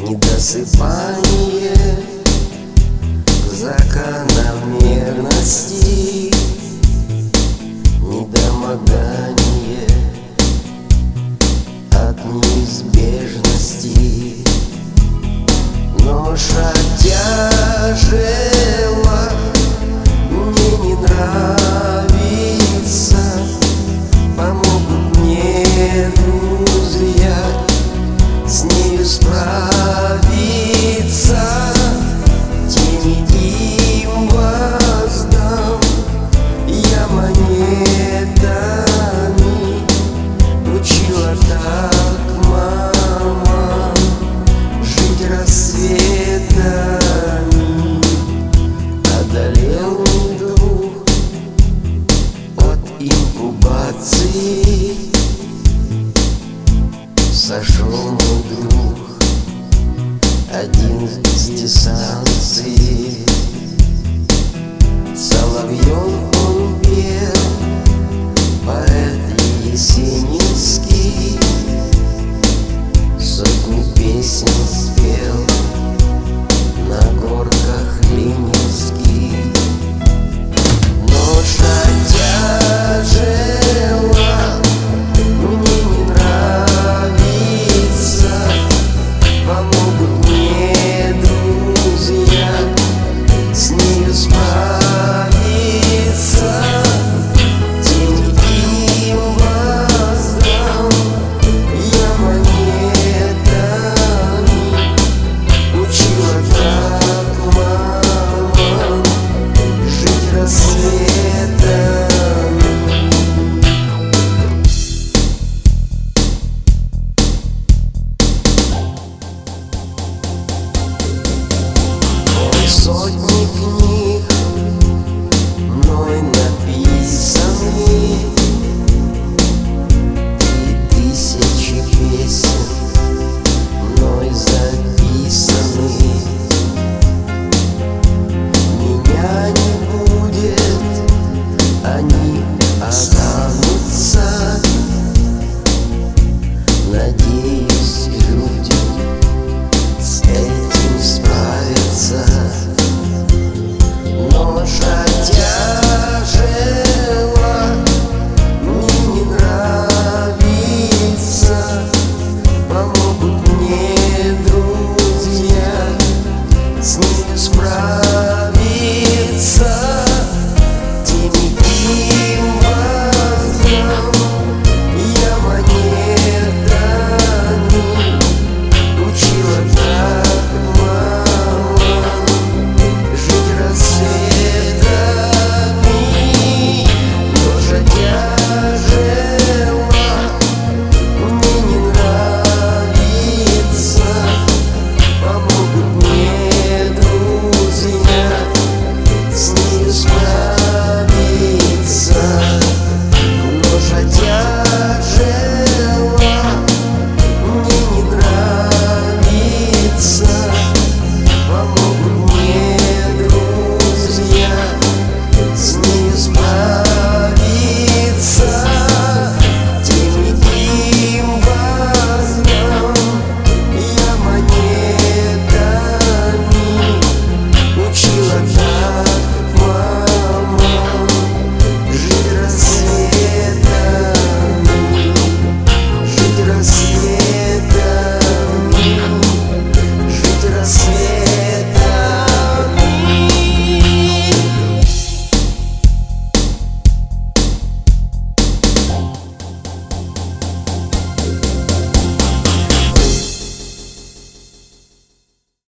недосыпание, закономерности, недомогание от неизбежности. Ноша тяжела, мне не нравится, помогут мне друзья с нею справиться. Тени им воздам я монетами, учила так мама жить рассветами. Одолел дух от инкубации, сошел мой друг один из дистанции. Соловьем он пел, поэт есенинский, сотни песен спел на горках ленинских. Ноша тяжела, мне не нравится, помогут мне друзья с нею справиться. Тень им воздам я монетами, учила так мама жить рассветами. Сотни книг мной написаны, и тысячи песен мной записаны. Меня не будет, они останутся. Надеюсь, люди с этим справятся. Ноша тяжела, мне не нравится, помогут мне друзья с ней